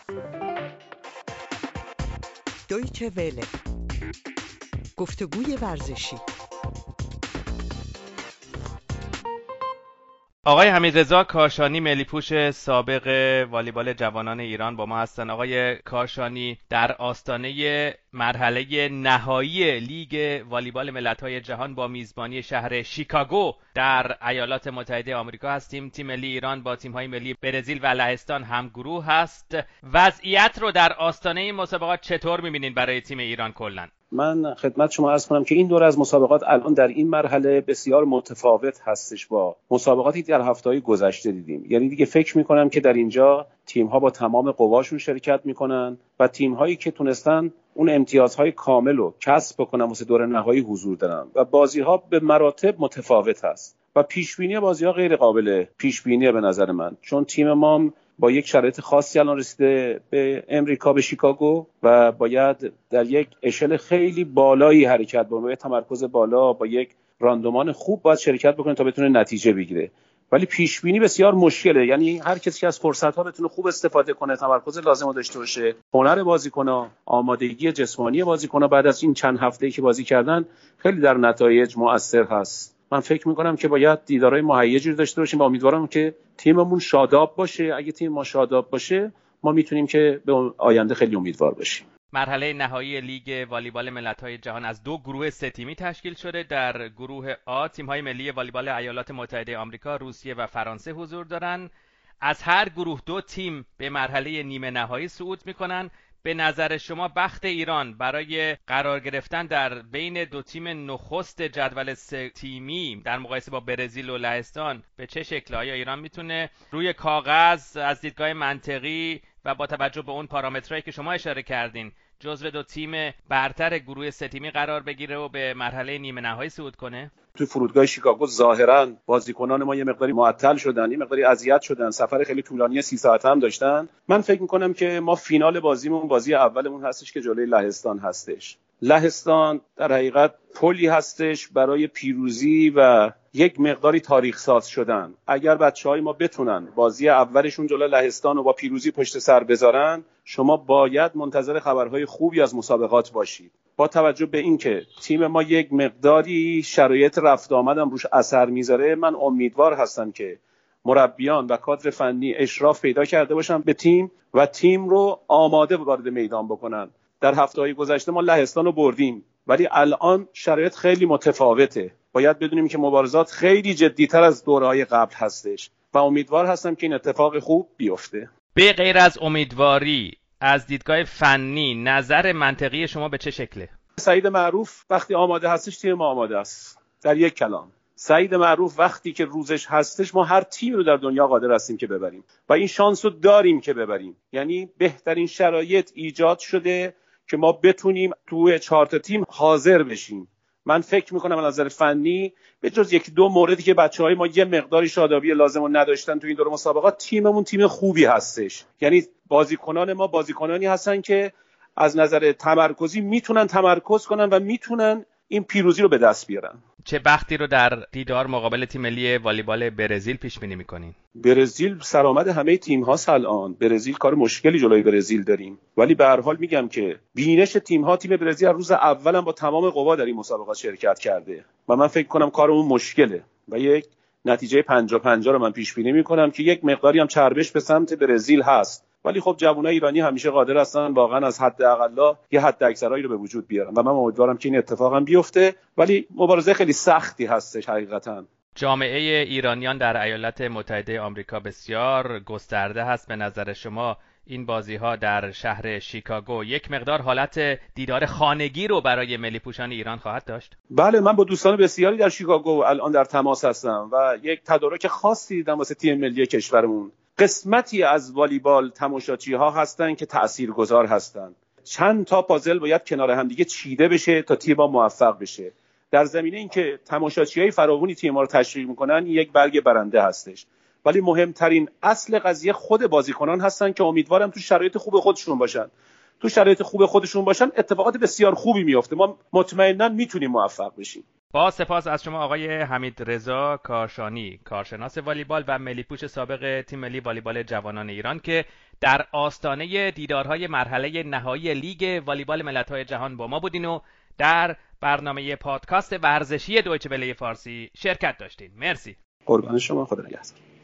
دویچه وله، گفتگوی ورزشی. آقای حمیدرضا کاشانی، ملی‌پوش سابق والیبال جوانان ایران با ما هستن. آقای کاشانی، در آستانه مرحله نهایی لیگ والیبال ملت‌های جهان با میزبانی شهر شیکاگو در ایالات متحده آمریکا هستیم. تیم ملی ایران با تیم‌های ملی برزیل و لهستان همگروه هست. وضعیت رو در آستانه این مسابقات چطور می‌بینین برای تیم ایران کلاً؟ من خدمت شما عرض کنم که این دوره از مسابقات الان در این مرحله بسیار متفاوت هستش با مسابقاتی که در هفته‌های گذشته دیدیم. یعنی دیگه فکر می‌کنم که در اینجا تیم‌ها با تمام قواشون شرکت می‌کنن و تیم‌هایی که تونستن اون امتیازهای کامل رو کسب بکنن واسه دور نهایی حضور دارن و بازی‌ها به مراتب متفاوت هست و پیش‌بینی بازی‌ها غیر قابل پیش‌بینیه به نظر من، چون تیم ما با یک شرایط خاصی الان رسیده به امریکا، به شیکاگو، و باید در یک اشل خیلی بالایی حرکت بکنه، با یک تمرکز بالا، با یک راندومان خوب باید شرکت بکنه تا بتونه نتیجه بگیره. ولی پیش بینی بسیار مشکله، یعنی هر کسی که از فرصت‌ها بتونه خوب استفاده کنه، تمرکز لازم رو داشته باشه، هنر بازیکن‌ها، آمادگی جسمانی بازیکن‌ها بعد از این چند هفته‌ای که بازی کردن خیلی در نتایج مؤثر هست. من فکر می‌کنم که باید دیدارهای مهیجی رو داشته باشیم و امیدوارم که تیممون شاداب باشه. اگه تیم ما شاداب باشه ما میتونیم که به آینده خیلی امیدوار باشیم. مرحله نهایی لیگ والیبال ملت‌های جهان از دو گروه سه تیمی تشکیل شده. در گروه آ تیم‌های ملی والیبال ایالات متحده آمریکا، روسیه و فرانسه حضور دارن. از هر گروه دو تیم به مرحله نیمه نهایی صعود می‌کنن. به نظر شما بخت ایران برای قرار گرفتن در بین دو تیم نخست جدول سه تیمی در مقایسه با برزیل و لهستان به چه شکل؟ آیا ایران میتونه روی کاغذ از دیدگاه منطقی و با توجه به اون پارامترهایی که شما اشاره کردین جزو دو تیم برتر گروه سه تیمی قرار بگیره و به مرحله نیمه نهایی صعود کنه؟ تو فرودگاه شیکاگو ظاهراً بازیکنان ما یه مقداری معطل شدن، یه مقداری اذیت شدن، سفر خیلی طولانی 30 ساعته هم داشتن. من فکر می‌کنم که ما فینال بازیمون بازی اولمون هستش که جلوی لهستان هستش. لهستان در حقیقت پلی هستش برای پیروزی و یک مقداری تاریخ ساز شدن. اگر بچه‌های ما بتونن بازی اولشون جلوی لهستان رو با پیروزی پشت سر بذارن، شما باید منتظر خبرهای خوبی از مسابقات باشید. با توجه به اینکه تیم ما یک مقداری شرایط رفت آمدم روش اثر میذاره، من امیدوار هستم که مربیان و کادر فنی اشراف پیدا کرده باشن به تیم و تیم رو آماده وارد میدان بکنن. در هفته‌های گذشته ما لهستان رو بردیم، ولی الان شرایط خیلی متفاوته. باید بدونیم که مبارزات خیلی جدی‌تر از دوره‌های قبل هستش و امیدوار هستم که این اتفاق خوب بیفته. به غیر از امیدواری، از دیدگاه فنی نظر منطقی شما به چه شکله؟ سعید معروف وقتی آماده هستش تیم ما آماده است. در یک کلام، سعید معروف وقتی که روزش هستش ما هر تیمی رو در دنیا قادر هستیم که ببریم و این شانس رو داریم که ببریم. یعنی بهترین شرایط ایجاد شده که ما بتونیم توی 4 تا تیم حاضر بشیم. من فکر میکنم از نظر فنی به جز یک دو موردی که بچه‌های ما یه مقداری شادابی لازم رو نداشتن تو این دور مسابقات، تیممون تیم خوبی هستش. یعنی بازیکنان ما بازیکنانی هستن که از نظر تمرکزی میتونن تمرکز کنن و میتونن این پیروزی رو به دست بیارن. چه بختی رو در دیدار مقابل تیم ملی والیبال برزیل پیش بینی می‌کنین؟ برزیل سرآمد همه تیم‌هاست الان. برزیل کار مشکلی جلوی برزیل داریم، ولی به هر حال میگم که بینش تیم‌ها، تیم برزیل روز اولم با تمام قوا در این مسابقات شرکت کرده و من فکر کنم کارمون مشکله و یک نتیجه 50-50 رو من پیش بینی می‌کنم که یک مقداری هم چربش به سمت برزیل هست. ولی خب جوانای ایرانی همیشه قادر هستن واقعا از حد اقلا یه حد اکثرایی رو به وجود بیارن و من امیدوارم که این اتفاق هم بیفته، ولی مبارزه خیلی سختی هستش حقیقتا. جامعه ایرانیان در ایالات متحده آمریکا بسیار گسترده هست. به نظر شما این بازی‌ها در شهر شیکاگو یک مقدار حالت دیدار خانگی رو برای ملی پوشان ایران خواهد داشت؟ بله، من با دوستان بسیاری در شیکاگو الان در تماس هستم و یک تدارک خاصی دیدم واسه تیم ملی کشورمون. قسمتی از والیبال تماشاچی‌ها هستن که تاثیرگذار هستن. چند تا پازل باید کنار هم دیگه چیده بشه تا تیم ما موفق بشه. در زمینه اینکه تماشاچیای فراوانی تیم ما رو تشویق می‌کنن، یک برگ برنده هستش. ولی مهمترین اصل قضیه خود بازیکنان هستن که امیدوارم تو شرایط خوب خودشون باشن. تو شرایط خوب خودشون باشن اتفاقات بسیار خوبی میفته. ما مطمئناً میتونیم موفق بشیم. با سپاس از شما آقای حمیدرضا کاشانی، کارشناس والیبال و ملی‌پوش سابق تیم ملی والیبال جوانان ایران که در آستانه دیدارهای مرحله نهایی لیگ والیبال ملت‌های جهان با ما بودین و در برنامه پادکست ورزشی دویچه وله فارسی شرکت داشتین. مرسی. قربان شما، خدا نگهدار.